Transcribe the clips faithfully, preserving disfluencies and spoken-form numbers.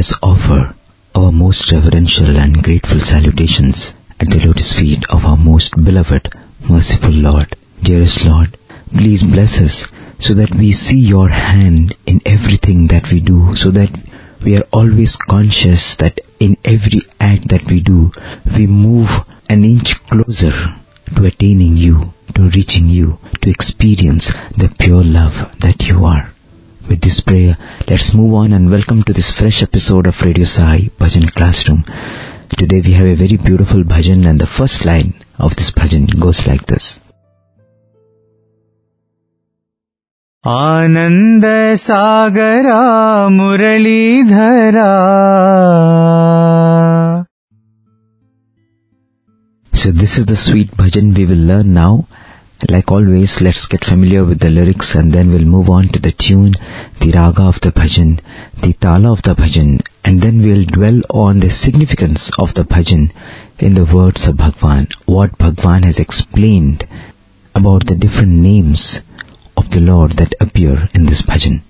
us offer our most reverential and grateful salutations at the lotus feet of our most beloved, merciful Lord. Dearest Lord, please bless us so that we see your hand in everything that we do, so that we are always conscious that in every act that we do, we move an inch closer to attaining you, to reaching you, to experience the pure love that you are. With this prayer, let's move on and welcome to this fresh episode of Radio Sai Bhajan Classroom. Today we have a very beautiful bhajan, and the first line of this bhajan goes like this. Ananda Sagara Muralidhara. So this is the sweet bhajan we will learn now. Like always, let's get familiar with the lyrics and then we'll move on to the tune, the raga of the bhajan, the tala of the bhajan, and then we'll dwell on the significance of the bhajan in the words of Bhagwan, what Bhagwan has explained about the different names of the Lord that appear in this bhajan.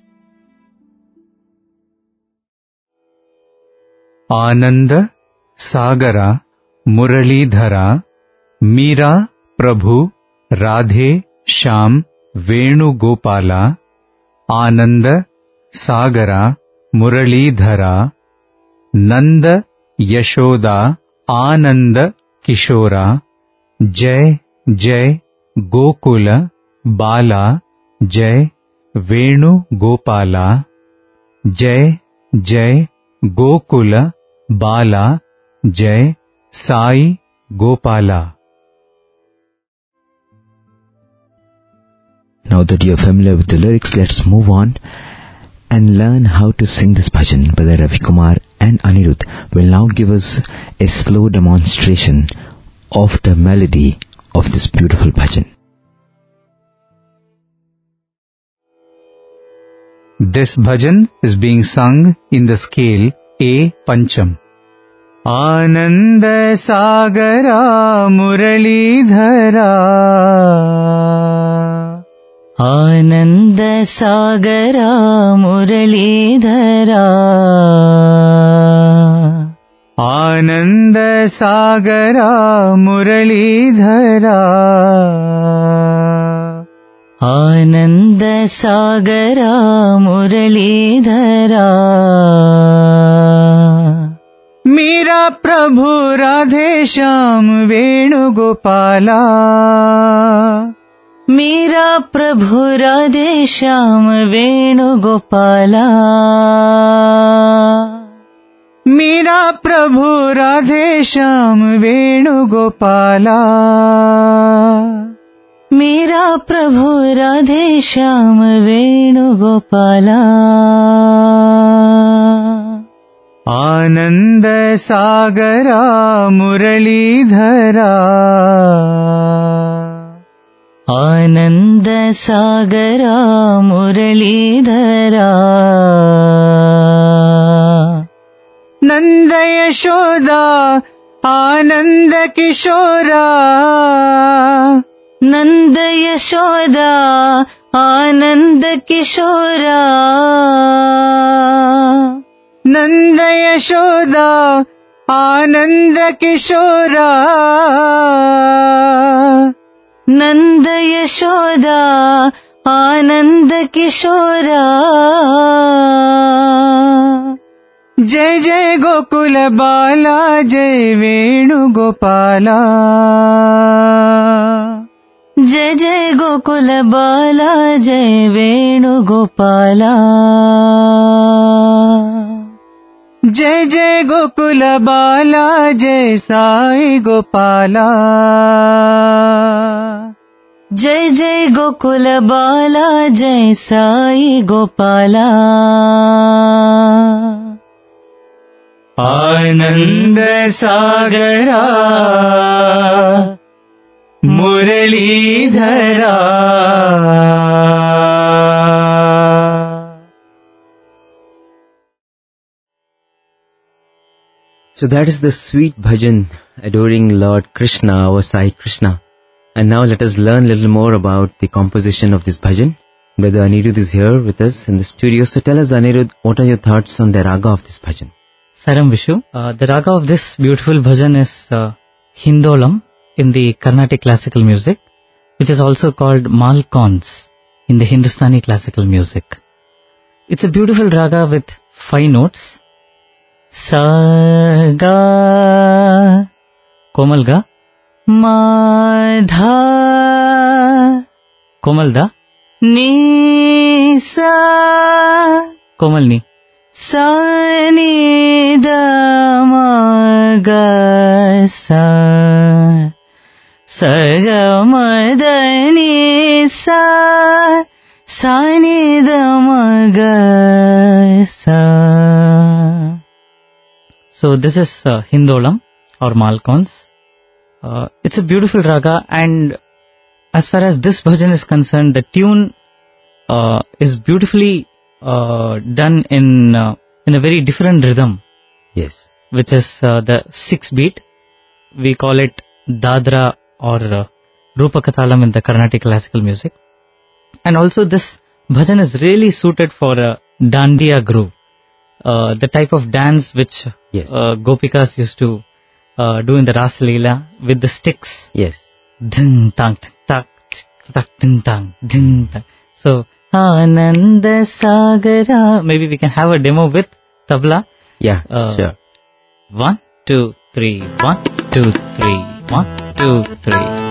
Ananda Sagara Muralidhara, Meera Prabhu Radhe Shyam Venu Gopala. Ananda Sagara Muralidhara, Nanda Yashoda Ananda Kishora. Jai Jai Gokula Bala, Jai Venu Gopala. Jai Jai Gokula Bala, Jai Sai Gopala. Now that you are familiar with the lyrics, let's move on and learn how to sing this bhajan. Brother Ravi Kumar and Anirudh will now give us a slow demonstration of the melody of this beautiful bhajan. This bhajan is being sung in the scale A Pancham. Ananda Sagara Muralidhara. Ananda Sagara Muralidhara. Ananda Sagara Muralidhara. Ananda Sagara Muralidhara. Meera Prabhu Radhe Shyam Venu Gopala. Meera Prabhu Radhe Shyam Venu Gopala. Meera Prabhu Radhe Shyam Venu Gopala. Meera Prabhu Radhe Shyam Venu Gopala. Ananda Sagara Muralidhara. Ananda Sagara Muralidhara. Nanda Yashoda Ananda Kishora. Nanda Yashoda Ananda Kishora. Nanda Yashoda Ananda Kishora. Nanda Yashoda Ananda Kishora. Jai Jai Gokula Bala, Jai Venu Gopala. Jai Jai Gokula Bala, Jai Venu Gopala. Jai Jai Gokula Bala, Jai Sai Gopala. Jai Jai Gokula Bala, Jai Sai Gopala. Ananda Sagara Muralidhara. So that is the sweet bhajan adoring Lord Krishna, our Sai Krishna. And now let us learn a little more about the composition of this bhajan. Brother Anirudh is here with us in the studio. So tell us, Anirudh, what are your thoughts on the raga of this bhajan? Saram Vishu. Uh, the raga of this beautiful bhajan is uh, Hindolam in the Carnatic classical music, which is also called Malkauns in the Hindustani classical music. It's a beautiful raga with five notes. Sa, ga, komal ga, ma, dha, komal da, ni, sa, komal ni, sa, ni, da, ma, ga, sa, sa, ga, ma, da, ni, sa, sa, ni, da, ma, ga, sa. So this is uh, Hindolam or Malkauns. Uh, it's a beautiful raga, and as far as this bhajan is concerned, the tune uh, is beautifully uh, done in uh, in a very different rhythm. Yes. Which is uh, the six beat. We call it Dadra or uh, Rupakatalam in the Carnatic classical music. And also this bhajan is really suited for a Dandiya groove. Uh, the type of dance which Yes. uh, Gopikas used to uh, do in the Ras Leela with the sticks. Yes. Dhin tang tak tak dhin tang dhin tang. So Ananda Sagara. Maybe we can have a demo with tabla. Yeah, Uh, sure. One, two, three. One, two, three. One, two, three.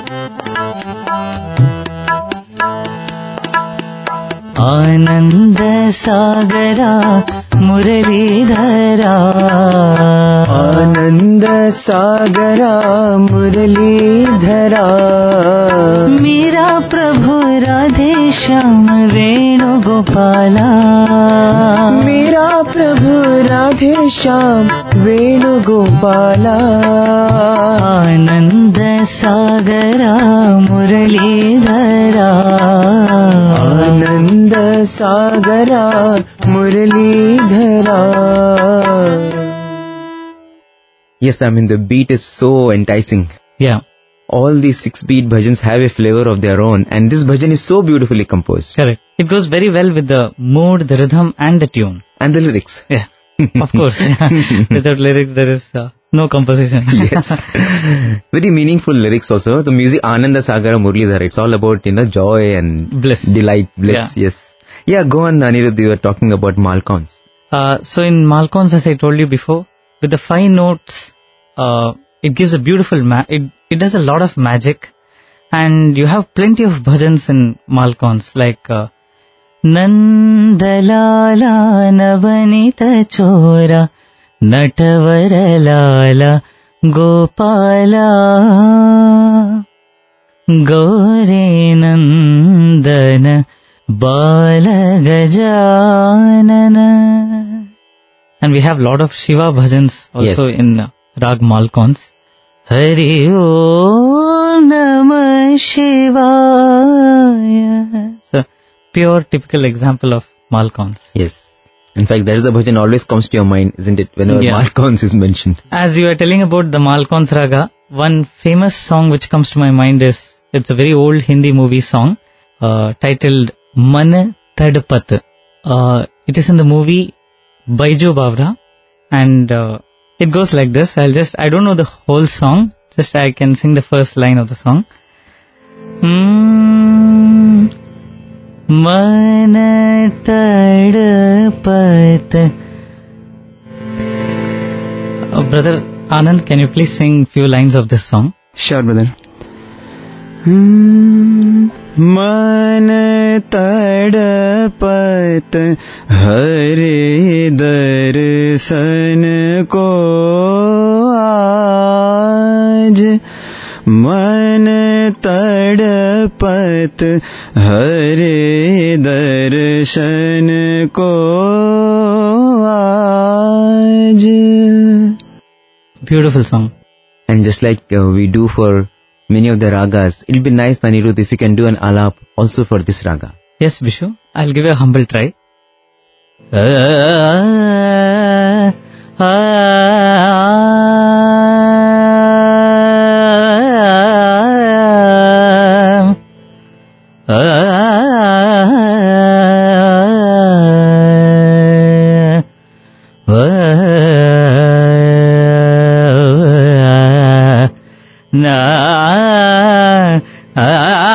आनंद सागरा मुरलीधरा आनंद सागरा मुरलीधरा मेरा प्रभु राधे श्याम वेणुगोपाला मेरा प्रभु राधे श्याम वेणुगोपाला आनंद सागरा मुरलीधरा आनंद सागरा मुरलीधरा. Yes, I mean the beat is so enticing. Yeah, All these six beat bhajans have a flavor of their own, and this bhajan is so beautifully composed. correct. It goes very well with the mood, the rhythm and the tune. And the lyrics. Yeah, of course. Yeah. Without lyrics there is uh, no composition. Yes. Very meaningful lyrics also. The music Ananda Sagara Muralidhara, it's all about, you know, joy and Bliss. delight, bliss. Yeah. Yes. Yeah, go on, Anirudh, you were talking about Malkauns. Uh, so in Malkauns, as I told you before, with the five notes, uh, it gives a beautiful, ma- it, it does a lot of magic, and you have plenty of bhajans in Malkauns, like uh, Nandalala Navanita Chora Natavaralala Gopala Gauri Nandana Bala Gajanana. And we have lot of Shiva bhajans also Yes. in uh, Rag Malkauns. Hari Om Namah Shivaya. So, pure typical example of Malkauns. Yes. In fact, that is the bhajan always comes to your mind, isn't it? Whenever Yeah. Malkauns is mentioned. As you are telling about the Malkauns Raga, one famous song which comes to my mind is, it's a very old Hindi movie song uh, titled Man Tadpat. Uh, it is in the movie Baiju Bawra, and uh, it goes like this. I'll just, I don't know the whole song, just I can sing the first line of the song. Hmm. Man Tadpat. Uh, brother Anand, can you please sing few lines of this song? Sure, brother. मन तड़पत हरे दर्शन को आज मन तड़पत हरे दर्शन को आज. Beautiful song. And just like uh, we do for many of the ragas, it'll be nice, Anirudh, if you can do an alap also for this raga. Yes, Bishu, I'll give you a humble try. Ah, ah, ah, ah, ah, na na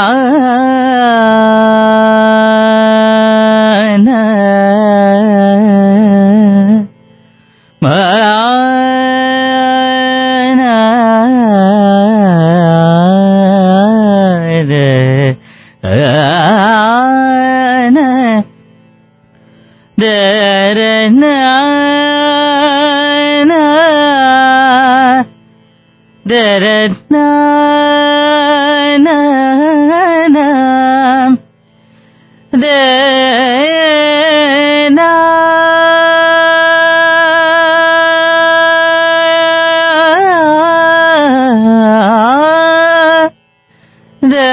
ma na re na de re na na de re na na na de na de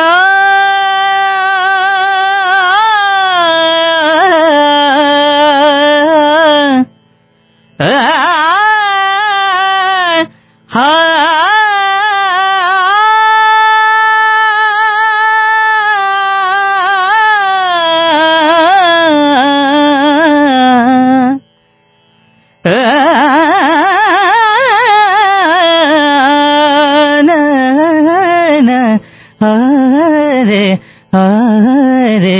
Hare Hare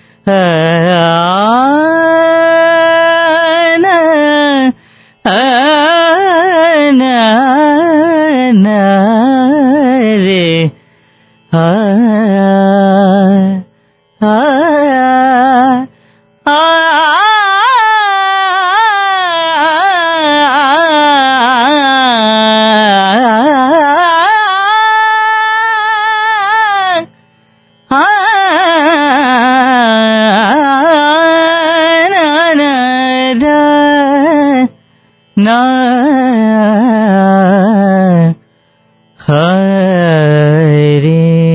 Ana Ana Na Re Ha Ha na Hare.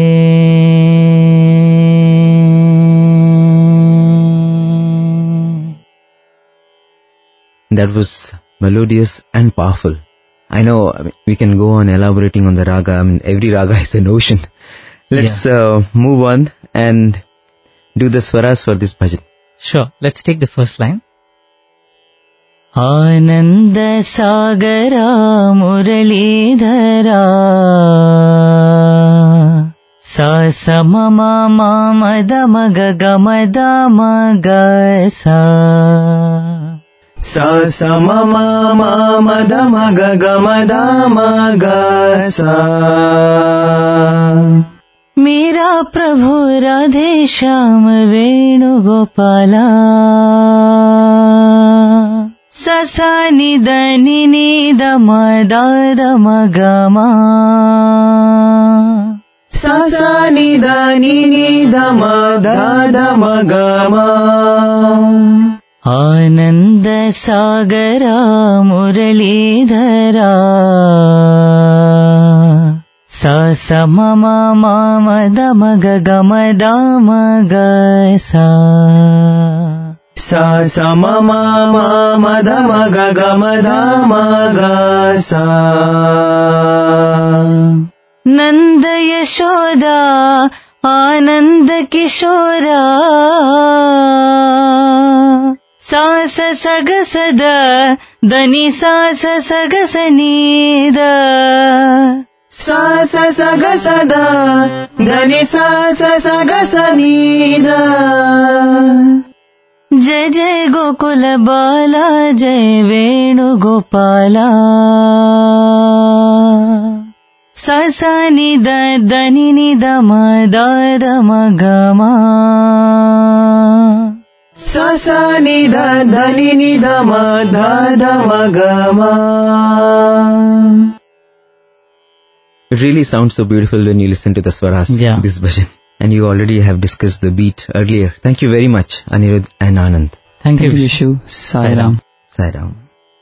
That was melodious and powerful. I know I mean, we can go on elaborating on the raga. I mean, every raga is an ocean. Let's yeah. uh, move on and do the swaras for this bhajan. Sure. Let's take the first line. Ananda Sagara Muralidhara Sa Sa Ma Ma Ma Ma Da Ma Ga Ga Ma Da Ma Ga Sa Sa Sa Ma Ma Ma Ma Da Ma Ga Ga Ma Da Ma Ga Sa Mera Prabhu Radhe Shyam Venugopala Sa Sa Ni Da Ni Ni Da Ma Da Da Ma Ga Ma Sa Sa Ni Da Ni Ni Da Ma Da Da Ma Ga Ma Ananda Sagara Muralidhara Sa Sa Ma Ma Ma Ma Da Ma Ga Ga Ma Da Ma Ga Sa Sa Sa Ma Ma Ma Ma Da Ma Ga Ga Ma Da Ma Ga Sa Nanda Yashoda Ananda Kishora Sa Sa Sa Ga Sa Da Dani Sa Sa Sa Ga Sa Ni Da Sa Sa Sa Ga Sa Da Dani Sa Sa Sa Ga Sa Ni Da Jai Jai Gokula Bala Jai Venugopala Sa Sa Ni Da Da Ni Ni Da Ma Da Da Ma Ga Ma Sa Sa Ni Da Da Ni Ni Da Ma Da Da Ma Ga Ma. It really sounds so beautiful when you listen to the swaras, yeah. this bhajan. And you already have discussed the beat earlier. Thank you very much, Anirudh and Anand. Thank, Thank you, you, Vishu. Sai Ram. Sai Ram.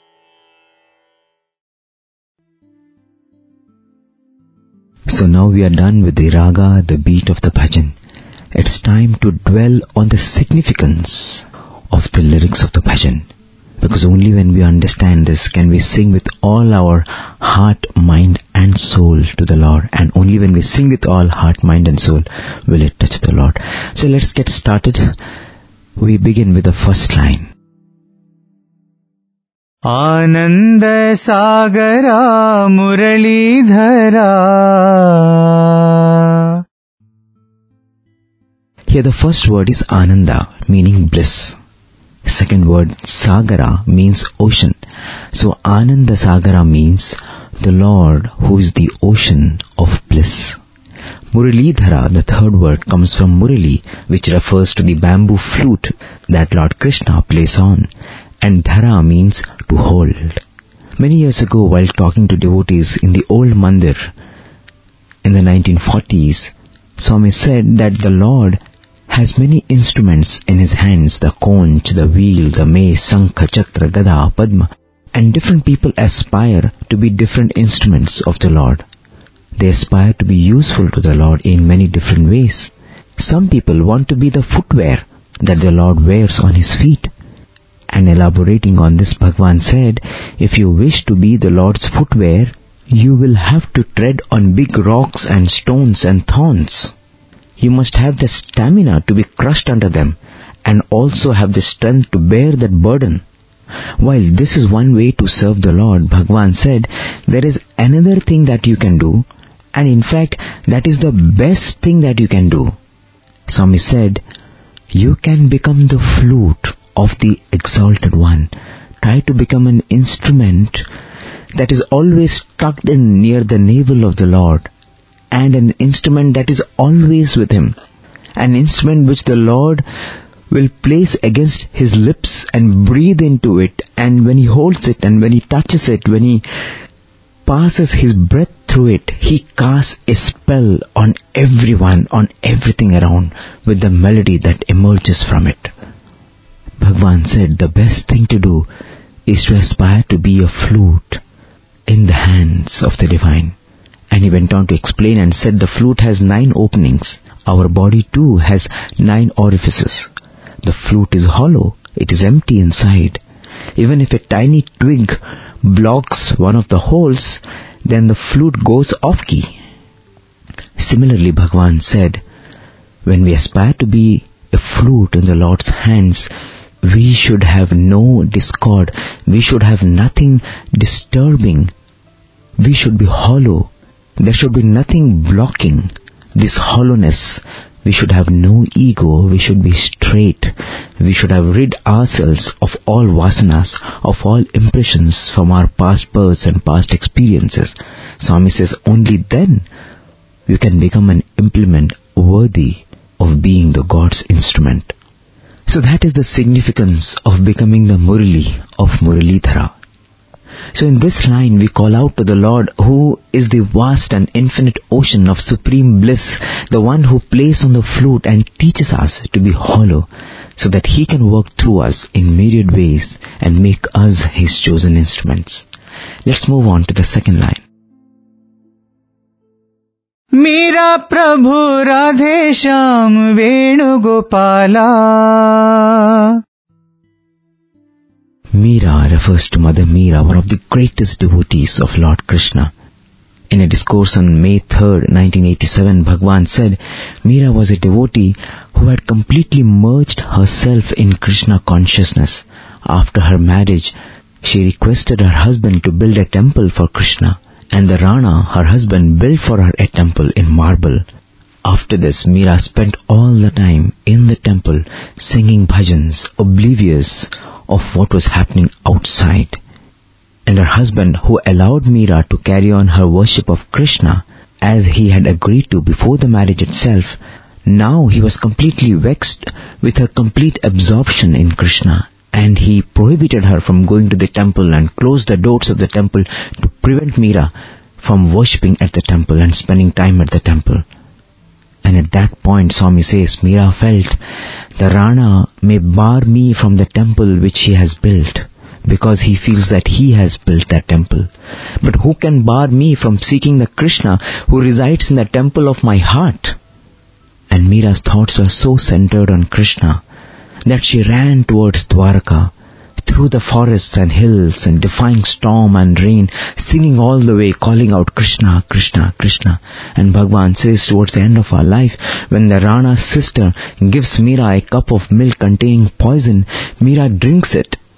So now we are done with the raga, the beat of the bhajan. It's time to dwell on the significance of the lyrics of the bhajan. Because only when we understand this can we sing with all our heart, mind and soul to the Lord. And only when we sing with all heart, mind and soul will it touch the Lord. So let's get started. We begin with the first line. आनंद सागरा मुरलीधरा. Here the first word is Ananda, meaning bliss. Second word Sagara means ocean. So Ananda Sagara means the Lord who is the ocean of bliss. Muralidhara, the third word, comes from Murali, which refers to the bamboo flute that Lord Krishna plays on, and Dhara means to hold. Many years ago, while talking to devotees in the old mandir in the nineteen forties, Swami said that the Lord has many instruments in his hands, the conch, the wheel, the mace, Sankha, Chakra, Gada, Padma, and different people aspire to be different instruments of the Lord. They aspire to be useful to the Lord in many different ways. Some people want to be the footwear that the Lord wears on his feet. And elaborating on this, Bhagwan said, if you wish to be the Lord's footwear, you will have to tread on big rocks and stones and thorns. You must have the stamina to be crushed under them and also have the strength to bear that burden. While this is one way to serve the Lord, Bhagwan said, there is another thing that you can do, and in fact, that is the best thing that you can do. Swami said, you can become the flute of the Exalted One. Try to become an instrument that is always tucked in near the navel of the Lord, and an instrument that is always with him. An instrument which the Lord will place against his lips and breathe into it, and when he holds it and when he touches it, when he passes his breath through it, he casts a spell on everyone, on everything around, with the melody that emerges from it. Bhagwan said the best thing to do is to aspire to be a flute in the hands of the divine. And he went on to explain and said the flute has nine openings. Our body too has nine orifices. The flute is hollow, it is empty inside. Even if a tiny twig blocks one of the holes, then the flute goes off key. Similarly, Bhagwan said, when we aspire to be a flute in the Lord's hands, we should have no discord, we should have nothing disturbing, we should be hollow, there should be nothing blocking this hollowness. We should have no ego, we should be straight, we should have rid ourselves of all vasanas, of all impressions from our past births and past experiences. Swami says only then you can become an implement worthy of being the God's instrument. So that is the significance of becoming the Murali of Muralidhara. So in this line we call out to the Lord who is the vast and infinite ocean of supreme bliss, the one who plays on the flute and teaches us to be hollow so that he can work through us in myriad ways and make us his chosen instruments. Let's move on to the second line. Meera Prabhu Radhe Shyam Venu Gopala. Meera refers to Mother Meera, one of the greatest devotees of Lord Krishna. In a discourse on May third, nineteen eighty-seven, Bhagwan said, Meera was a devotee who had completely merged herself in Krishna consciousness. After her marriage, she requested her husband to build a temple for Krishna, and the Rana, her husband, built for her a temple in marble. After this, Meera spent all the time in the temple singing bhajans, oblivious of what was happening outside. And her husband, who allowed Meera to carry on her worship of Krishna as he had agreed to before the marriage itself, now he was completely vexed with her complete absorption in Krishna, and he prohibited her from going to the temple and closed the doors of the temple to prevent Meera from worshipping at the temple and spending time at the temple. And at that point, Swami says, Meera felt, the Rana may bar me from the temple which he has built, because he feels that he has built that temple. But who can bar me from seeking the Krishna who resides in the temple of my heart? And Meera's thoughts were so centered on Krishna that she ran towards Dwarka, through the forests and hills and defying storm and rain, singing all the way, calling out Krishna, Krishna, Krishna. And Bhagwan says towards the end of our life, when the Rana's sister gives Meera a cup of milk containing poison, Meera drinks it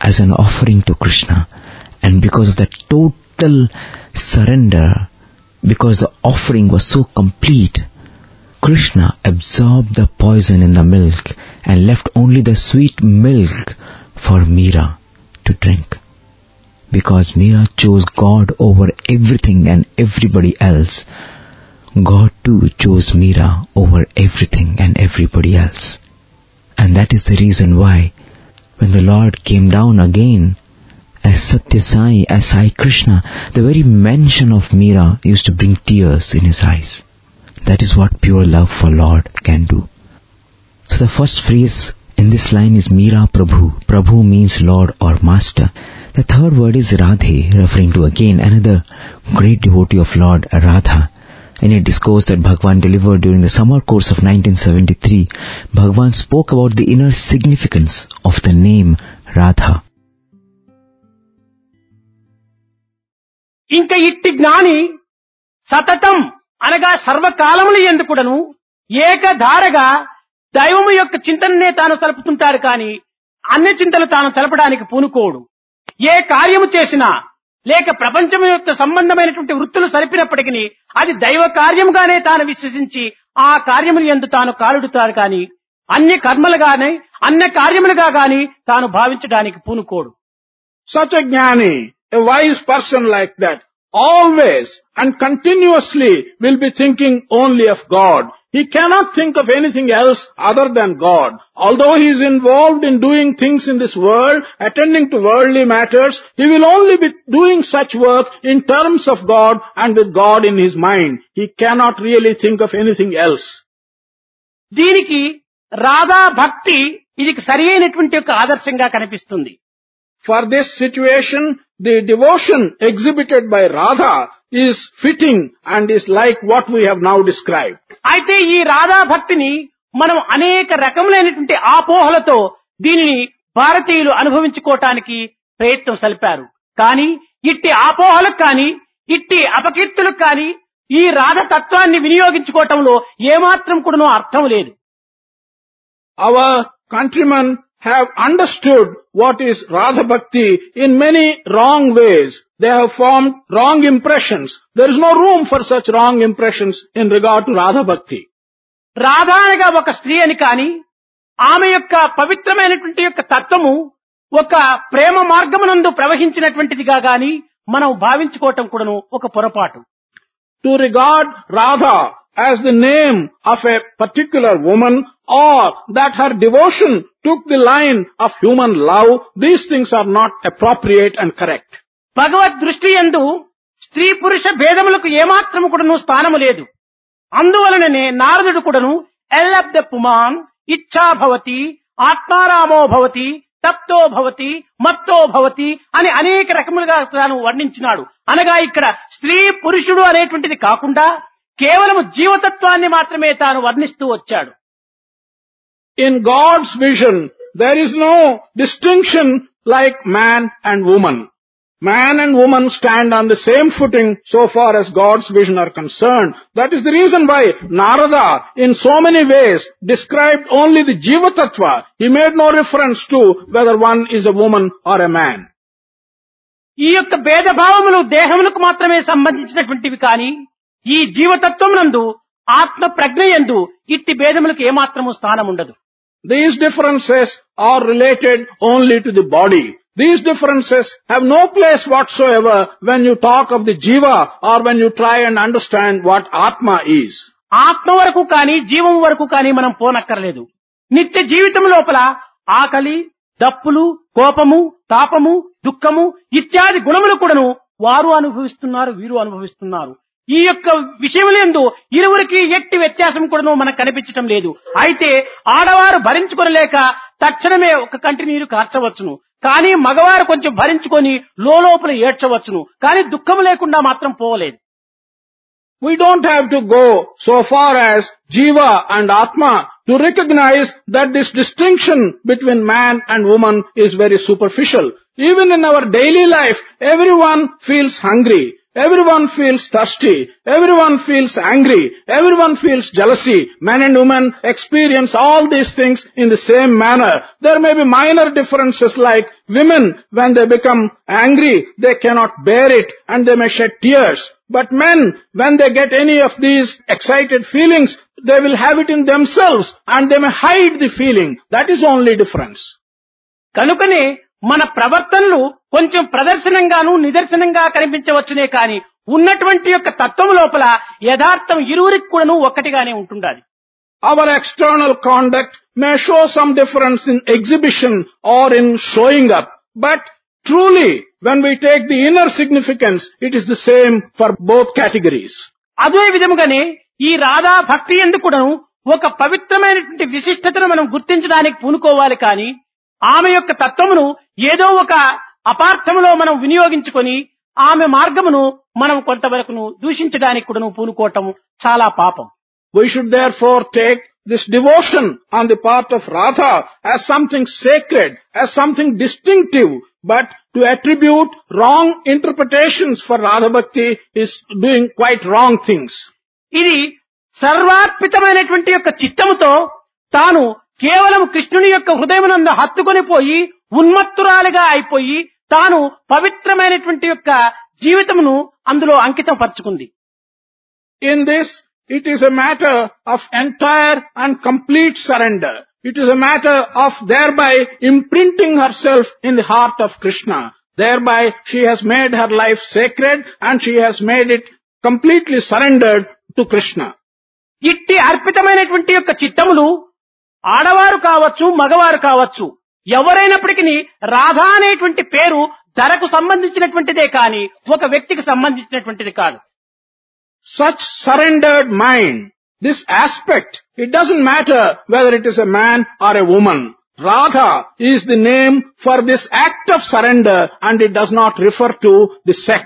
as an offering to Krishna. And because of that total surrender, because the offering was so complete, Krishna absorbed the poison in the milk and left only the sweet milk for Meera to drink. Because Meera chose God over everything and everybody else, God too chose Meera over everything and everybody else. And that is the reason why when the Lord came down again as Satya Sai, as Sai Krishna, the very mention of Meera used to bring tears in his eyes. That is what pure love for Lord can do. So the first phrase in this line is Meera Prabhu. Prabhu means Lord or Master. The third word is Radhe, referring to again another great devotee of Lord Radha. In a discourse that Bhagwan delivered during the summer course of nineteen seventy-three, Bhagwan spoke about the inner significance of the name Radha. ఇంక ఇట్టి జ్ఞాని సతతం అనగా సర్వకాలములు ఎందుకుడను ఏకధారగా దైవము యొక్క చింతననే తాను సలుపుతుంటారు కాని అన్ని చింతలు తాను సలపడానికి పూనుకోడు. ఏ కార్యము చేసినా లేక ప్రపంచం యొక్క సంబంధమైనటువంటి వృత్తులు సరిపినప్పటికీ అది దైవ కార్యముగానే తాను విశ్వసించి ఆ కార్యములు యందు తాను కాలుడుతారు కాని అన్ని కర్మలుగానే అన్ని కార్యములుగా గాని తాను భావించడానికి పూనుకోడు. Such a jnani, a wise person like that, always and continuously will be thinking only of God. He cannot think of anything else other than God. Although he is involved in doing things in this world, attending to worldly matters, he will only be doing such work in terms of God and with God in his mind. He cannot really think of anything else. దీనికి రాధా భక్తి ఇది సరియైనటువంటి ఒక ఆదర్శంగా కనిపిస్తుంది. For this situation, the devotion exhibited by Radha is fitting and is like what we have now described. అయితే ఈ రాధా భక్తిని మనం అనేక రకములైనటువంటి ఆపోహలతో దీనిని భారతీయులు అనుభవించుకోవటానికి ప్రయత్నం సలిపారు. కానీ ఇట్టి ఆపోహలకు కానీ ఇట్టి అపకీర్తులకు కానీ ఈ రాధ తత్వాన్ని వినియోగించుకోవటంలో ఏమాత్రం కూడాను అర్థం లేదు. Our countrymen have understood what is Radha Bhakti in many wrong ways. They have formed wrong impressions. There is no room for such wrong impressions in regard to Radha Bhakti. Radha అనగా ఒక స్త్రీ అని కానీ ఆమె యొక్క పవిత్రమైనటువంటి యొక్క తత్వము ఒక ప్రేమ మార్గమునందు ప్రవహించినటువంటిదిగా గాని మనం భావించుకోవటం కూడాను ఒక పొరపాటు. To regard Radha as the name of a particular woman or that her devotion took the line of human love, these things are not appropriate and correct. భగవద్ దృష్టి యందు స్త్రీ పురుష భేదములకు ఏమాత్రము కూడాను స్థానము లేదు. అందువలననే నారదుడు కూడాను ఎల్లబ్ద పుమాన్ ఇచ్ఛా భవతి ఆత్మారామో భవతి తప్తో భవతి మత్తో భవతి అని అనేక రకములుగా తాను వర్ణించినాడు. అనగా ఇక్కడ స్త్రీ పురుషుడు అనేటువంటిది కాకుండా కేవలం జీవతత్వాన్ని మాత్రమే తాను వర్ణిస్తూ వచ్చాడు. In God's vision, there is no distinction like man and woman. Man and woman stand on the same footing so far as God's vision are concerned. That is the reason why Narada, in so many ways, described only the Jiva Tattva. He made no reference to whether one is a woman or a man. ఈ యొక్క భేదభావములు దేహములకు మాత్రమే సంబంధించినటువంటివి కానీ ఈ జీవతత్వమునందు ఆత్మ ప్రజ్ఞయందు ఇట్టి భేదములకు ఏమాత్రము స్థానం ఉండదు. These differences are related only to the body. These differences have no place whatsoever when you talk of the jiva or when you try and understand what Atma is. ఆత్మ వరకు కానీ జీవం వరకు కానీ మనం పోనక్కర్లేదు. నిత్య జీవితం లోపల ఆకలి, దప్పులు, కోపము, తాపము, దుఃఖము ఇత్యాది గుణములు కూడాను వారు అనుభవిస్తున్నారు, వీరు అనుభవిస్తున్నారు. ఈ యొక్క విషయములందు ఇరువురికి ఎట్టి వ్యత్యాసం కూడాను మనకు కనిపించటం లేదు. అయితే ఆడవారు భరించుకొనలేక తక్షణమే ఒక కంటి నీరు కార్చవచ్చును, కానీ మగవారు కొంచెం భరించుకొని లోపల ఏడ్చవచ్చును, కానీ దుఃఖం లేకుండా మాత్రం పోవలేదు. We don't have to go so far as Jiva and Atma to recognize that this distinction between man and woman is very superficial. Even in our daily life, everyone feels hungry. Everyone feels thirsty. Everyone feels angry. Everyone feels jealousy. Men and women experience all these things in the same manner. There may be minor differences like women, when they become angry, they cannot bear it and they may shed tears. But men, when they get any of these excited feelings, they will have it in themselves and they may hide the feeling. That is only difference. కనుకనే మన ప్రవర్తనలు కొంచెం ప్రదర్శనంగాను నిదర్శనంగా కనిపించవచ్చునే కాని ఉన్నటువంటి యొక్క తత్వం లోపల యథార్థం ఇరువురికి కూడాను ఒక్కటిగానే ఉంటుండాలి. Our external conduct may show some difference in exhibition or in showing up, but truly when we take the inner significance, it is the same for both categories. అదే విధముగానే ఈ రాధా భక్తి యందు కూడాను ఒక పవిత్రమైనటువంటి విశిష్టతను మనం గుర్తించడానికి పూనుకోవాలి కానీ ఆమె యొక్క తత్వమును ఏదో ఒక అపార్థములో మనం వినియోగించుకొని ఆమె మార్గమును మనం కొంతవరకును దూషించడానికి కూడాను పూనుకోవటం చాలా పాపం. We should therefore take this devotion on the part of Radha as something sacred, as something distinctive, but to attribute wrong interpretations for Radha Bhakti is doing quite wrong things. ఇది సర్వార్పితమైనటువంటి యొక్క చిత్తముతో తాను కేవలం కృష్ణుని యొక్క హృదయమునందు హత్తుకొని పోయి ఉన్మత్తురాలిగా అయిపోయి తాను పవిత్రమైనటువంటి యొక్క జీవితమును అందులో అంకితం పరుచుకుంది. In this, it is a matter of entire and complete surrender. It is a matter of thereby imprinting herself in the heart of Krishna. Thereby she has made her life sacred and she has made it completely surrendered to Krishna. ఇట్టి అర్పితమైనటువంటి యొక్క చిత్తములు ఆడవారు కావచ్చు మగవారు కావచ్చు ఎవరైనప్పటికీ రాధా అనేటువంటి పేరు ధరకు సంబంధించినటువంటిదే కానీ ఒక వ్యక్తికి సంబంధించినటువంటిది కాదు. Such surrendered mind, this aspect, it doesn't matter whether it is a man or a woman. Radha is the name for this act of surrender and it does not refer to the sex.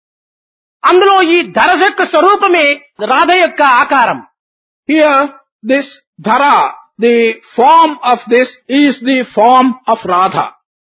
అందులో ఈ ధర యొక్క స్వరూపమే రాధ యొక్క ఆకారం. Here, this dhara, the form of this is the form of Radha.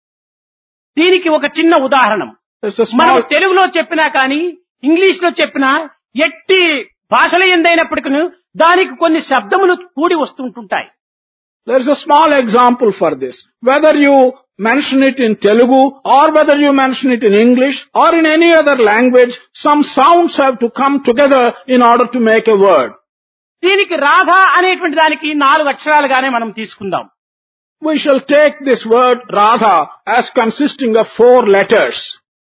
దీనికి ఒక చిన్న ఉదాహరణం మనం తెలుగులో చెప్పినా కానీ ఇంగ్లీష్ లో చెప్పినా ఎట్టి భాషల ఎందైనప్పటికీ దానికి కొన్ని శబ్దములు కూడి వస్తుంటుంటాయి. There is a small example for this. Whether you mention it in Telugu or whether you mention it in English or in any other language, some sounds have to come together in order to make a word. దీనికి రాధా అనేటువంటి దానికి నాలుగు అక్షరాలుగానే మనం తీసుకుందాం. We shall take this word Radha as consisting of four letters.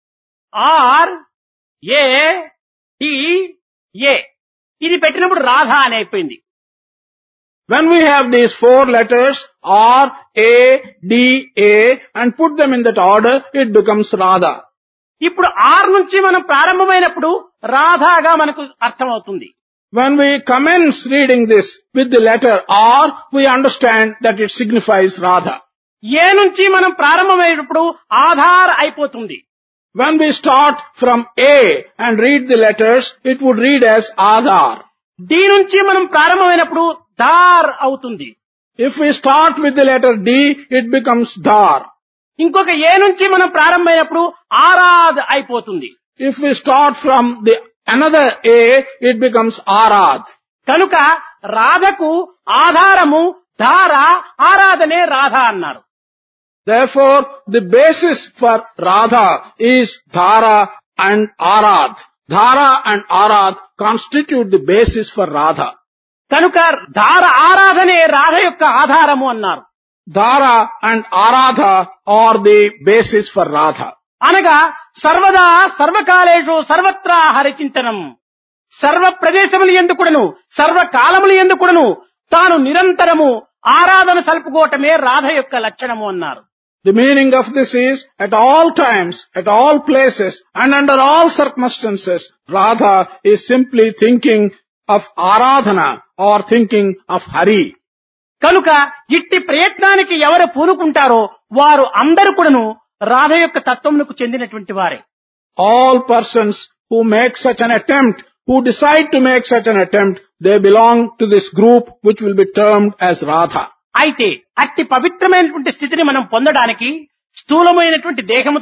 R A D A ఇది పెట్టినప్పుడు రాధా అని అయిపోయింది. When we have these four letters R, A, D, A and put them in that order, it becomes Radha. ఇప్పుడు R నుంచి మనం ప్రారంభమైనప్పుడు రాధాగా మనకు అర్థమవుతుంది. When we commence reading this with the letter R, we understand that it signifies Radha. ఏ నుంచి మనం ప్రారంభమైనప్పుడు ఆధార్ అయిపోతుంది. When we start from A and read the letters, it would read as Adhar. D నుంచి మనం ప్రారంభమైనప్పుడు దార్ అవుతుంది. If we start with the letter D, it becomes Dar. ఇంకొక ఏ నుంచి మనం ప్రారంభమైనప్పుడు ఆరాధ్ అయిపోతుంది. If we start from the another A, it becomes Arad. కనుక రాధకు ఆధారము ధార ఆరాధనే రాధ అన్నారు. Therefore, the basis for Radha is Dhara and Arad. Dhara and Arad constitute the basis for Radha. కనుక ధార ఆరాధనే రాధ యొక్క ఆధారము అన్నారు. Dhara and Aradha are the basis for Radha. అనగా సర్వదా సర్వకాలేషు సర్వత్రా హరిచింతనం సర్వ ప్రదేశములు ఎందుకుడను సర్వకాలములు ఎందుకుడను తాను నిరంతరము ఆరాధన సల్పుకోవటమే రాధ యొక్క లక్షణము అన్నారు. The meaning of this is, at all times, at all places, and under all circumstances, Radha is simply thinking of Aradhana or thinking of Hari. కనుక ఇట్టి ప్రయత్నానికి ఎవరు పూనుకుంటారో వారు అందరూ కూడాను రాధ యొక్క తత్వమునకు చెందినటువంటి వారే. All persons who make such an attempt, who decide to make such an attempt, they belong to this group which will be termed as Radha. అయితే అట్టి పవిత్రమైనటువంటి స్థితిని మనం పొందడానికి స్థూలమైనటువంటి దేహముతో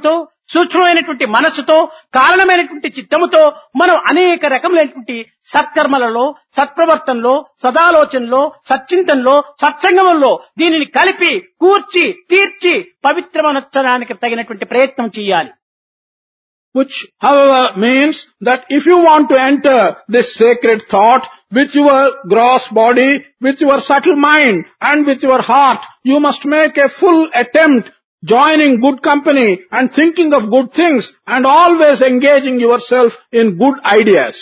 సూక్ష్మమైనటువంటి మనస్సుతో, కారణమైనటువంటి చిత్తముతో మనం అనేక రకములైనటువంటి సత్కర్మలలో, సత్ప్రవర్తనలో, సదాలోచనలో, సచ్చింతనలో, సత్సంగంలో దీనిని కలిపి కూర్చి తీర్చి పవిత్రమనర్చడానికి తగినటువంటి ప్రయత్నం చేయాలి. Which, however, means that if you want to enter this sacred thought with your gross body, with your subtle mind and with your heart, you must make a full attempt joining good company and thinking of good things and always engaging yourself in good ideas.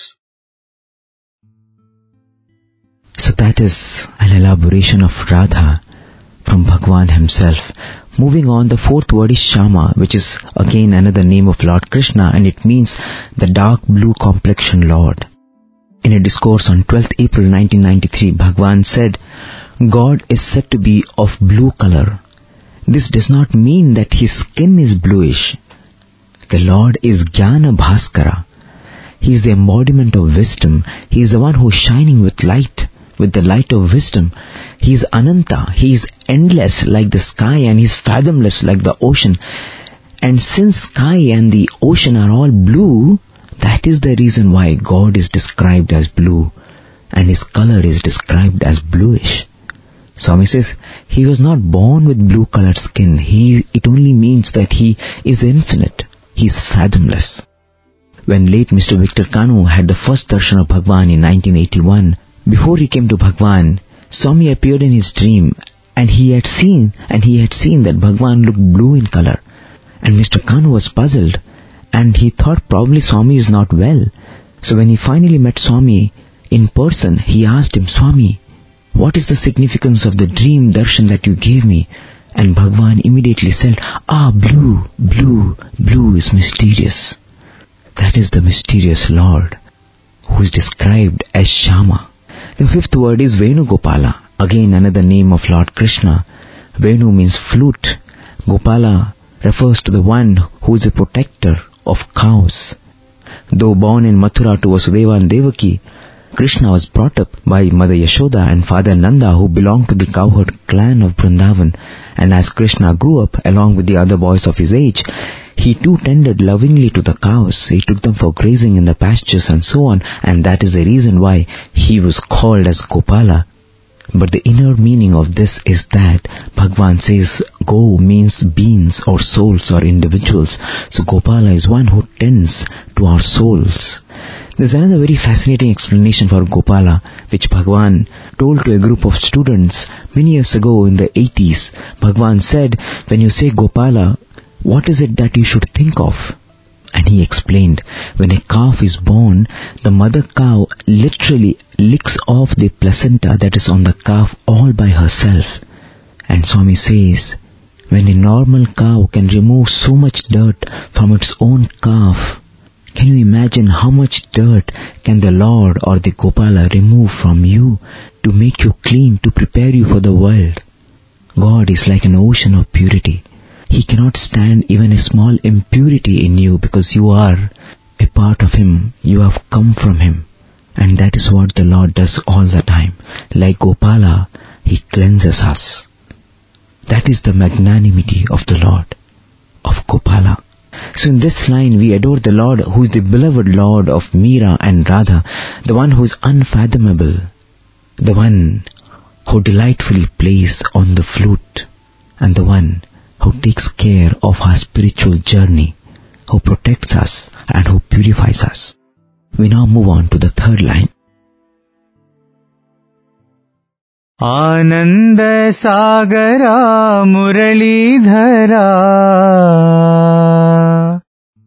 So that is an elaboration of Radha from Bhagwan himself. Moving on, the fourth word is Shama, which is again another name of Lord Krishna, and it means the dark blue complexion Lord. In a discourse on twelfth April nineteen ninety-three, Bhagwan said, God is said to be of blue color. This does not mean that his skin is bluish. The Lord is Jnana Bhaskara. He is the embodiment of wisdom. He is the one who is shining with light, with the light of wisdom. He is Ananta. He is endless like the sky, and he is fathomless like the ocean. And since sky and the ocean are all blue, that is the reason why God is described as blue, and his color is described as bluish. Swami says, he was not born with blue colored skin. He, it only means that he is infinite. He is fathomless. When late Mister Victor Kanu had the first darshan of Bhagwan in nineteen eighty-one, before he came to Bhagwan, Swami appeared in his dream, and he had seen, and he had seen that Bhagwan looked blue in color. And Mister Kanu was puzzled, and he thought probably Swami is not well. So when he finally met Swami in person, he asked him, Swami, what is the significance of the dream darshan that you gave me? And Bhagwan immediately said, ah, blue, blue, blue is mysterious. That is the mysterious Lord, who is described as Shama. The fifth word is Venugopala, again another name of Lord Krishna. Venu means flute. Gopala refers to the one who is a protector of cows. Though born in Mathura to Vasudeva and Devaki, Krishna was brought up by Mother Yashoda and Father Nanda, who belonged to the cowherd clan of Vrindavan. And as Krishna grew up along with the other boys of his age, he too tended lovingly to the cows. He took them for grazing in the pastures and so on, and that is the reason why he was called as Gopala. But the inner meaning of this is that Bhagwan says Go means beings or souls or individuals. So Gopala is one who tends to our souls. There's another very fascinating explanation for Gopala, which Bhagwan told to a group of students many years ago in the eighties. Bhagwan said, when you say Gopala, what is it that you should think of? And he explained, when a calf is born, the mother cow literally licks off the placenta that is on the calf all by herself. And Swami says, when a normal cow can remove so much dirt from its own calf, can you imagine how much dirt can the Lord or the Gopala remove from you to make you clean, to prepare you for the world? God is like an ocean of purity. He cannot stand even a small impurity in you because you are a part of Him. You have come from Him. And that is what the Lord does all the time. Like Gopala, He cleanses us. That is the magnanimity of the Lord, of Gopala. So in this line we adore the Lord who is the beloved Lord of Meera and Radha, the one who is unfathomable, the one who delightfully plays on the flute, and the one who takes care of our spiritual journey, who protects us and who purifies us. We now move on to the third line. Ananda Sagara Muralidhara.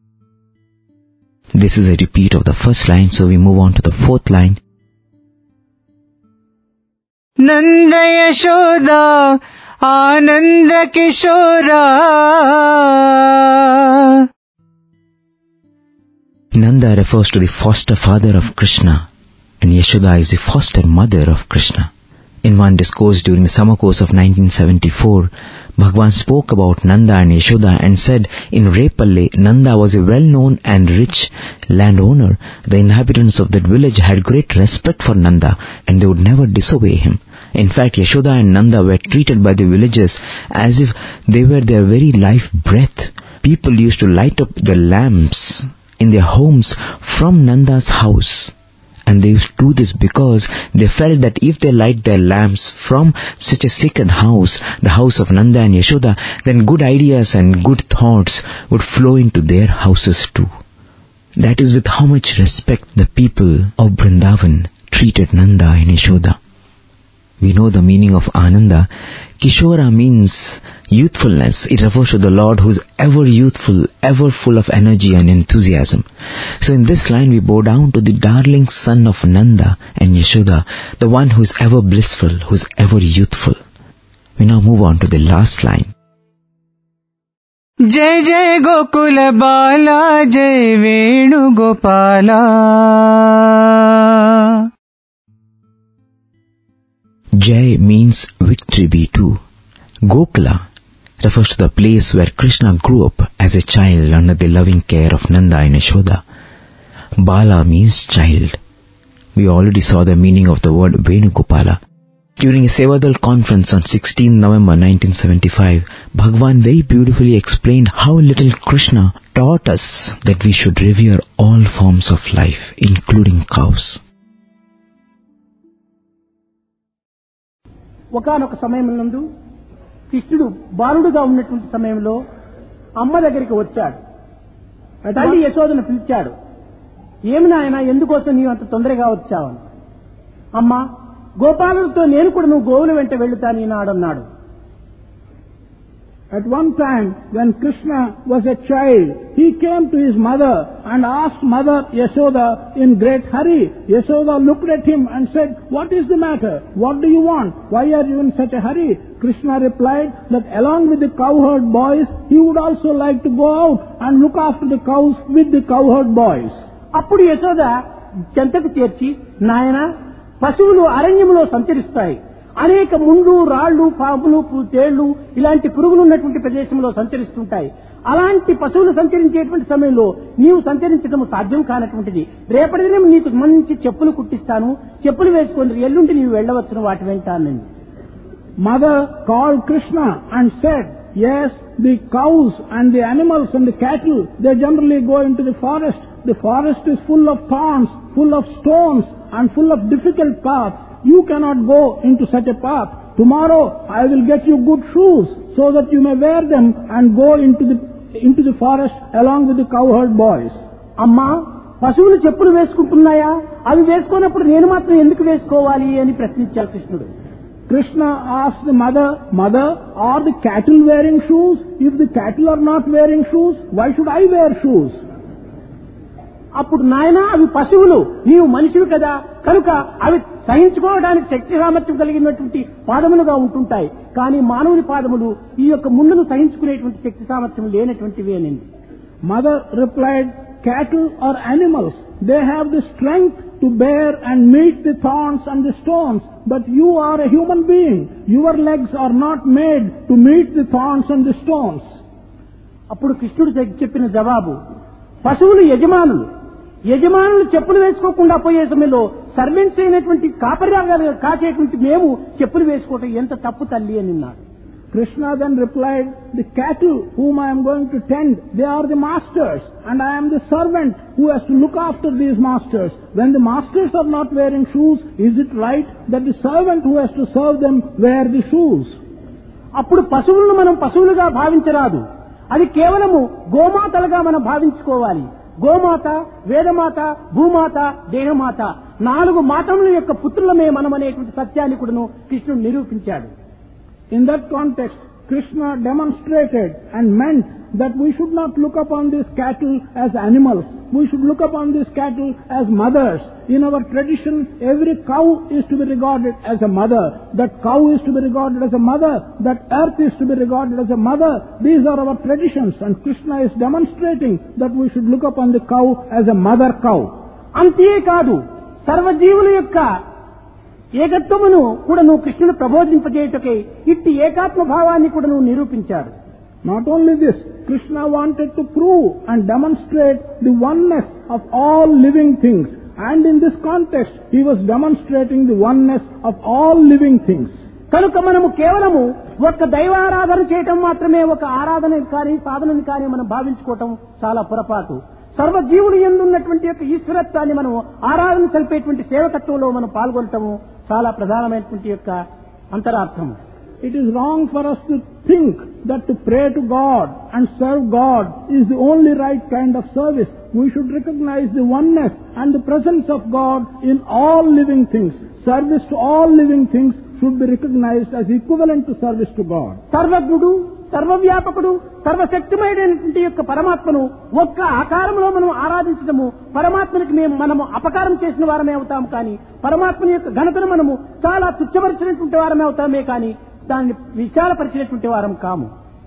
This is a repeat of the first line, so we move on to the fourth line. Nanda Yashoda Ananda Kishora. Nanda refers to the foster father of Krishna, and Yashoda is the foster mother of Krishna. In one discourse during the summer course of nineteen seventy-four, Bhagwan spoke about Nanda and Yashoda and said, in Repalle, Nanda was a well-known and rich landowner. The inhabitants of that village had great respect for Nanda, and they would never disobey him. In fact, Yashoda and Nanda were treated by the villagers as if they were their very life breath. people used to light up the lamps in their homes from Nanda's house. And they used to do this because they felt that if they light their lamps from such a sacred house, the house of Nanda and Yashoda, then good ideas and good thoughts would flow into their houses too. That is with how much respect the people of Vrindavan treated Nanda and Yashoda. We know the meaning of Ananda. Kishora means youthfulness. It refers to the Lord who is ever youthful, ever full of energy and enthusiasm. So in this line we bow down to the darling son of Nanda and Yashoda, the one who is ever blissful, who is ever youthful. We now move on to the last line. Jai Jai Gokula Bala Jai Venu Gopala. Jai means victory be too. Gokula refers to the place where Krishna grew up as a child under the loving care of Nanda and Yashoda. Bala means child. We already saw the meaning of the word Venugopala. During a Sevadal conference on sixteenth November nineteen seventy-five, Bhagwan very beautifully explained how little Krishna taught us that we should revere all forms of life, including cows. ఒకానొక సమయంలో కృష్ణుడు బాలుడుగా ఉన్నటువంటి సమయంలో అమ్మ దగ్గరికి వచ్చాడు. తల్లి యశోదను పిలిచాడు. ఏమి నాయనా, ఎందుకోసం నీవు అంత తొందరగా వచ్చావని. అమ్మ, గోపాలుడితో నేను కూడా నువ్వు గోవుల వెంట వెళ్తాను ఈనాడన్నాడు. At one time, when Krishna was a child, he came to his mother and asked Mother Yashoda in great hurry. Yashoda looked at him and said, "What is the matter? What do you want? Why are you in such a hurry?" Krishna replied that along with the cowherd boys, he would also like to go out and look after the cows with the cowherd boys. అప్పుడు యశోద చెంతకు చేర్చి, నాయనా, పశువులు అరణ్యములో సంచరిస్తాయి. అనేక ముండ్లు, రాళ్లు, పాములు, తేళ్లు ఇలాంటి పురుగులు ఉన్నటువంటి ప్రదేశంలో సంచరిస్తుంటాయి. అలాంటి పశువులు సంచరించేటువంటి సమయంలో నీవు సంచరించడం సాధ్యం కానటువంటిది. రేపటి దినం నీకు మంచి చెప్పులు కుట్టిస్తాను, చెప్పులు వేసుకొని ఎల్లుండి నీవు వెళ్ళవచ్చును వాటి వెంట అన్నది. Mother called Krishna and said, yes, the cows and the animals and the cattle, they generally go into the forest. The forest is full of thorns, full of stones and full of difficult paths. You cannot go into such a path. Tomorrow I will get you good shoes so that you may wear them and go into the into the forest along with the cowherd boys. అమ్మా, పశువులు చెప్పులు వేసుకుంటున్నాయా? అవి వేసుకున్నప్పుడు నేను మాత్రం ఎందుకు వేసుకోవాలి అని ప్రశ్నించాడు కృష్ణుడు. Krishna asked the mother, Mother, are the cattle wearing shoes? If the cattle are not wearing shoes, why should I wear shoes? అప్పుడు నాయనా, అవి పశువులు, నీవు మనిషివి కదా, కనుక అవి సహించుకోవడానికి శక్తి సామర్థ్యం కలిగినటువంటి పాదములుగా ఉంటుంటాయి. కానీ మానవుని పాదములు ఈ యొక్క ముళ్ళను సహించుకునేటువంటి శక్తి సామర్థ్యం లేనటువంటివి అనింది. Mother replied, cattle are animals. They have the strength to bear and meet the thorns and the stones. But you are a human being. Your legs are not made to meet the thorns and the stones. అప్పుడు కృష్ణుడు చెప్పిన జవాబు, పశువులు యజమానులు. యజమానులు చెప్పులు వేసుకోకుండా పోయే సమయంలో సర్వెంట్స్ అయినటువంటి కాపరిగా కాచేటువంటి మేము చెప్పులు వేసుకోవటం ఎంత తప్పు తల్లి అని అన్నాడు. Krishna then replied, the cattle whom I am going to tend, they are the masters, and I am the servant who has to look after these masters. When the masters are not wearing shoes, is it right that the servant who has to serve them wear the shoes? అప్పుడు పశువులను మనం పశువులుగా భావించరాదు. అది కేవలము గోమాతలుగా మనం భావించుకోవాలి. గోమాత, వేదమాత, భూమాత, దేహమాత, నాలుగు మాతముల యొక్క పుత్రులమే మనం అనేటువంటి సత్యాన్ని కూడాను కృష్ణుడు నిరూపించాడు. In that context, Krishna demonstrated and meant that we should not look upon these cattle as animals. We should look upon these cattle as mothers. In our tradition, every cow is to be regarded as a mother. That cow is to be regarded as a mother. That earth is to be regarded as a mother. These are our traditions, and Krishna is demonstrating that we should look upon the cow as a mother cow. అంతే కాదు, సర్వజీవుల యొక్క ఏకత్వమును కూడా నువ్వు కృష్ణుడు ప్రబోధింపజేయుటకై ఇట్టి ఏకాత్మ భావాన్ని కూడా నువ్వు నిరూపించాడు. Not only this, Krishna wanted to prove and demonstrate the oneness of all living things. And in this context, he was demonstrating the oneness of all living things. కనుక మనము కేవలము ఒక్క దైవారాధన చేయటం మాత్రమే ఒక ఆరాధన కానీ సాధనని కానీ మనం భావించుకోవటం చాలా పొరపాటు. సర్వజీవులు యందు ఉన్నటువంటి యొక్క ఈశ్వరత్వాన్ని మనం ఆరాధన తెలిపేటువంటి సేవకత్వంలో మనం పాల్గొనటము చాలా ప్రధానమైనటువంటి యొక్క అంతరార్థం. It is wrong for us to think that to pray to God and serve God is the only right kind of service. We should recognize the oneness and the presence of God in all living things. Service to all living things should be recognized as equivalent to service to God. సర్వజ్ఞుడు, సర్వవ్యాపకుడు, సర్వశక్తిమయుడైనటువంటి యొక్క పరమాత్మను ఒక్క ఆకారంలో మనం ఆరాధించడము పరమాత్మనికి మేము మనము అపకారం చేసిన వారమే అవుతాం కానీ పరమాత్మని యొక్క ఘనతను మనము చాలా తుచ్చపరిచినటువంటి వారమే అవుతామే కానీ దాన్ని విశాలపరిచినటువంటి వారం కాము.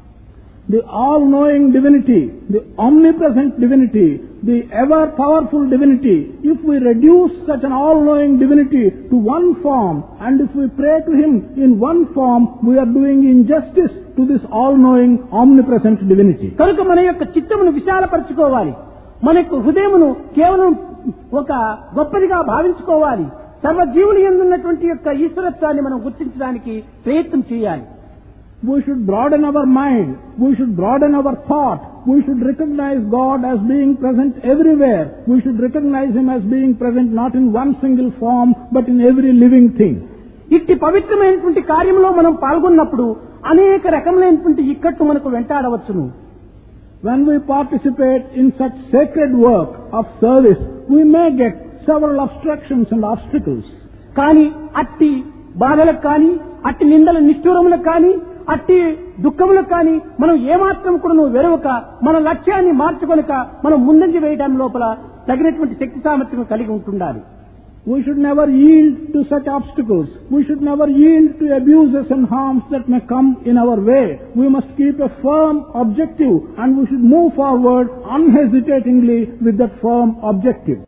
The all-knowing divinity, the omnipresent divinity, the ever-powerful divinity, if we reduce such an all-knowing divinity to one form and if we pray to Him in one form, we are doing injustice to this all-knowing, omnipresent divinity. కనుక మన యొక్క చిత్తమును విశాలపరచుకోవాలి, మన యొక్క హృదయమును కేవలం ఒక గొప్పదిగా భావించుకోవాలి. సర్వజీవులు యందు ఉన్నటువంటి యొక్క ఈశ్వరత్వాన్ని మనం గుర్తించడానికి ప్రయత్నం చేయాలి. We should broaden our mind. We should broaden our thought. We should recognize God as being present everywhere. We should recognize Him as being present not in one single form, but in every living thing. ఇట్టి పవిత్రమైనటువంటి కార్యంలో మనం పాల్గొన్నప్పుడు అనేక రకములైనటువంటి ఇక్కట్లు మనకు వెంటాడవచ్చును. When we participate in such sacred work of service, we may get several obstructions and obstacles. కానీ అట్టి బాధలకు కానీ అట్టి నిందల నిష్ఠూరములకు కానీ అట్టి దుఃఖములకు కానీ మనం ఏమాత్రం కూడా నువ్వు వెరవక మన లక్ష్యాన్ని మార్చుకొనక మనం ముందంజ వేయడం లోపల తగినటువంటి శక్తి సామర్థ్యం కలిగి ఉంటుండాలి. We should never yield to such obstacles. We should never yield to abuses and harms that may come in our way. We must keep a firm objective and we should move forward unhesitatingly with that firm objective.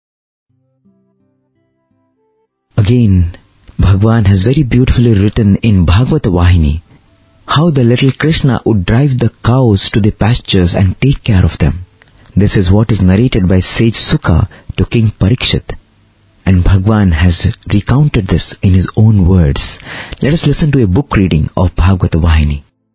Again, Bhagwan has very beautifully written in Bhagavata Vahini how the little Krishna would drive the cows to the pastures and take care of them. This is what is narrated by sage Sukha to King Parikshit. And Bhagwan has recounted this in his own words. Let us listen to a book reading of Bhagavata Vahini.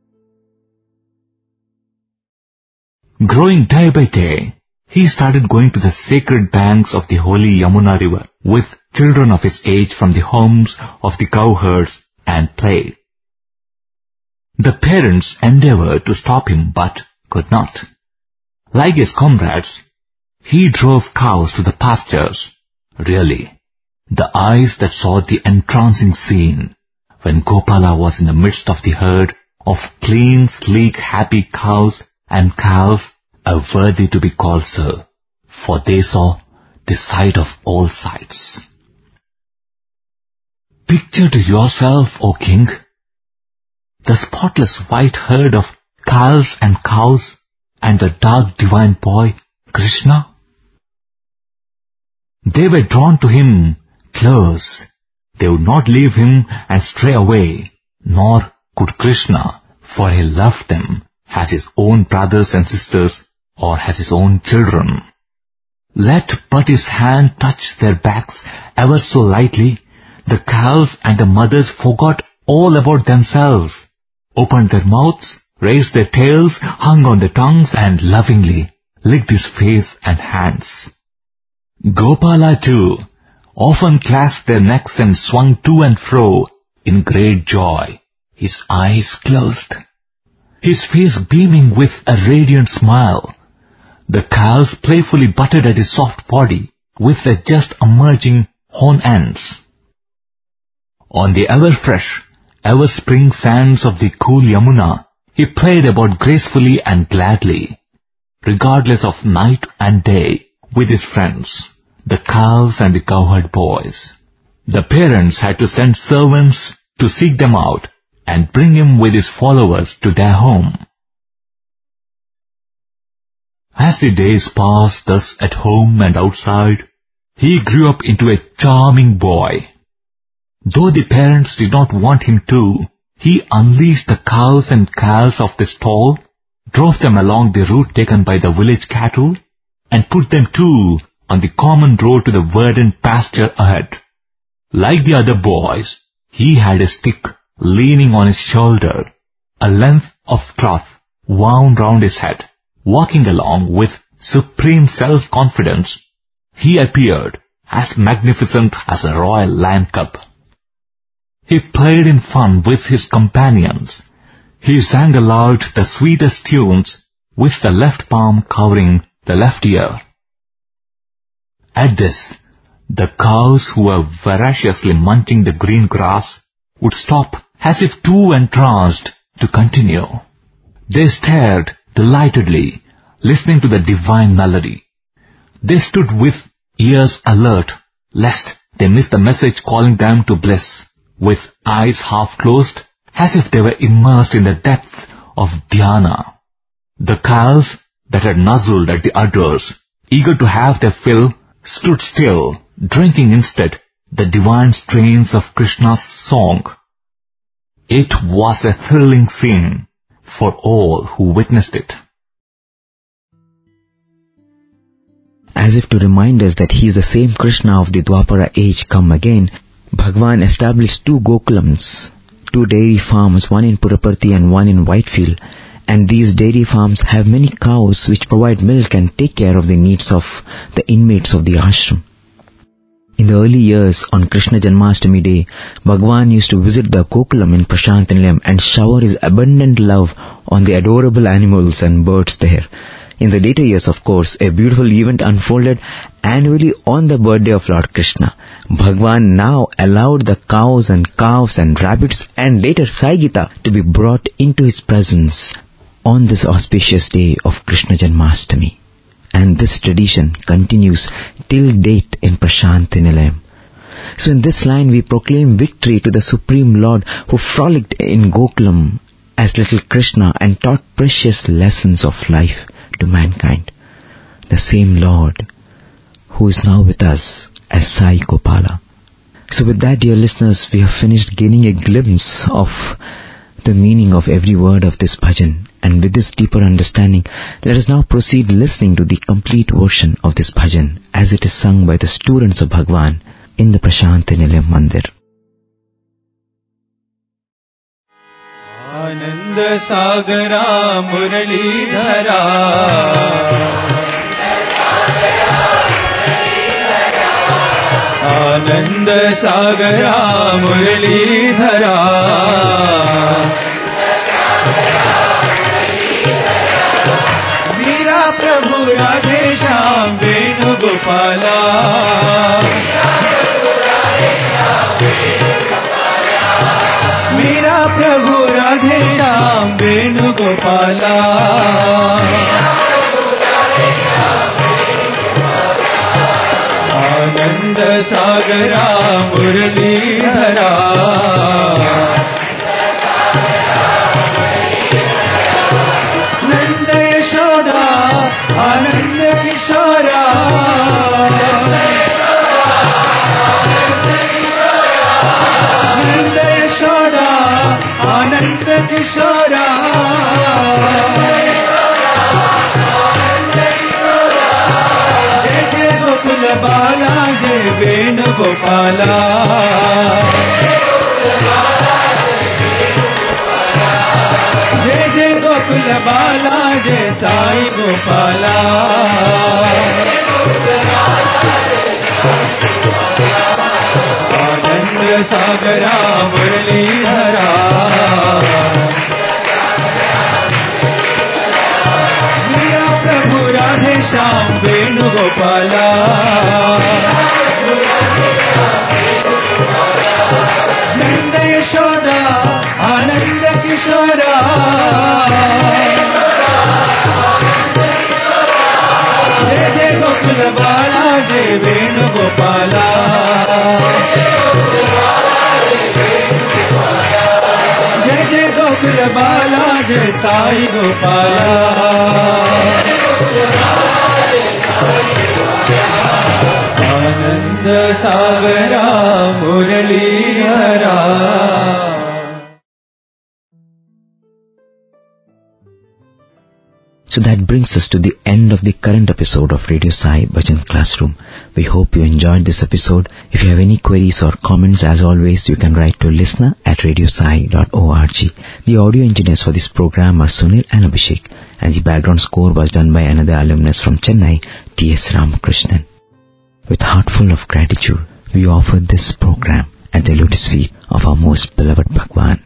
Growing day by day, he started going to the sacred banks of the holy Yamuna river with children of his age from the homes of the cowherds and played. The parents endeavored to stop him but could not. Like his comrades, he drove cows to the pastures. Really, the eyes that saw the entrancing scene when Gopala was in the midst of the herd of clean, sleek, happy cows and calves are worthy to be called so, for they saw the sight of all sights. Picture to yourself, O king, the spotless white herd of calves and cows and the dark divine boy, Krishna. They were drawn to him close. They would not leave him and stray away, nor could Krishna, for he loved them as his own brothers and sisters or as his own children. Let but his hand touch their backs ever so lightly, the calves and the mothers forgot all about themselves, opened their mouths, raised their tails, hung on their tongues and lovingly licked his face and hands. Gopala too often clasped their necks and swung to and fro in great joy, his eyes closed, his face beaming with a radiant smile. The calves playfully butted at his soft body with their just emerging horn ends. On the ever-fresh, ever-spring sands of the cool Yamuna, he played about gracefully and gladly, regardless of night and day, with his friends, the calves and the cowherd boys. The parents had to send servants to seek them out and bring him with his followers to their home. As the days passed thus at home and outside, he grew up into a charming boy. Though the parents did not want him to, he unleashed the cows and calves of the stall, drove them along the route taken by the village cattle, and put them too on the common road to the verdant pasture ahead. Like the other boys, he had a stick leaning on his shoulder, a length of cloth wound round his head, walking along with supreme self-confidence, he appeared as magnificent as a royal lion cub. He played in fun with his companions. He sang aloud the sweetest tunes with the left palm covering the left ear. At this, the cows who were voraciously munching the green grass would stop as if too entranced to continue. They stared delightedly, listening to the divine melody. They stood with ears alert, lest they miss the message calling them to bliss, with eyes half closed, as if they were immersed in the depths of dhyana. The cows that had nuzzled at the udders, eager to have their fill, stood still, drinking instead the divine strains of Krishna's song. It was a thrilling scene for all who witnessed it. As if to remind us that he is the same Krishna of the Dwapara age come again, Bhagwan established two Gokulams, two dairy farms, one in Puraparthi and one in Whitefield, and these dairy farms have many cows which provide milk and take care of the needs of the inmates of the ashram. In the early years, on Krishna Janmashtami day, Bhagwan used to visit the Gokulam in Prashant Nilayam and shower his abundant love on the adorable animals and birds there. In the later years, of course, a beautiful event unfolded annually on the birthday of Lord Krishna. Bhagwan now allowed the cows and calves and rabbits and later Sai Gita to be brought into his presence on this auspicious day of Krishna Janmashtami. And this tradition continues till date in Prashant Nilayam. So in this line we proclaim victory to the Supreme Lord who frolicked in Gokulam as little Krishna and taught precious lessons of life to mankind. The same Lord who is now with us as Sai Gopala. So with that, dear listeners, we have finished gaining a glimpse of the meaning of every word of this bhajan. And with this deeper understanding, let us now proceed listening to the complete version of this bhajan as it is sung by the students of Bhagwan in the Prashant Nilayam Mandir. Ananda Sagara Muralidhara, Ananda Sagara Muralidhara, Meera Prabhu Radhe Shyam Venugopala, Meera Prabhu Radhe Shyam Venugopala, Ananda Sagara Muralidhara, Nanda Yashoda Ananda Kishora, Nanda Yashoda Ananda Kishora, Jai Jai Gokula Bala Jai Venugopala, Jai Jai Gokula Bala Jai Sai Gopala, Ananda Sagara Muralidhara, Meera Prabhu Radhe Shyam Venugopala, Nanda Yashoda Ananda Kishora, Jai Jai Gokula Bala Jai Venugopala, Jai Jai Gokula Bala Jai Sai Gopala, Ananda Sagara Muralidhara. So that brings us to the end of the current episode of Radio Sai Bhajan Classroom. We hope you enjoyed this episode. If you have any queries or comments, as always, you can write to listener at radiosai dot org. The audio engineers for this program are Sunil and Abhishek, and the background score was done by another alumnus from Chennai, T S Ramakrishnan. With heart full of gratitude, we offer this program at the lotus feet of our most beloved Bhagwan.